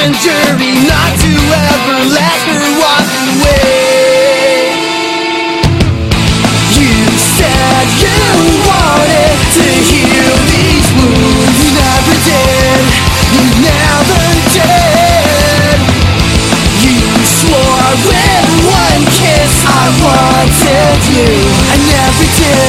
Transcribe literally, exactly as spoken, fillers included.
and jury not to ever let her walk away. You said you wanted to heal these wounds. You never did. You never did. You swore with one kiss I wanted you. I never did.